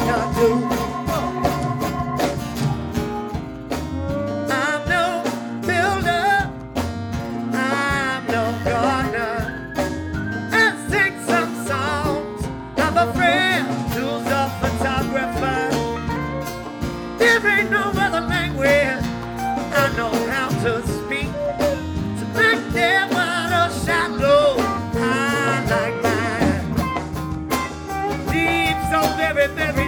to do. I'm no builder, I'm no gardener. I sing some songs. I'm a friend who's a photographer. There ain't no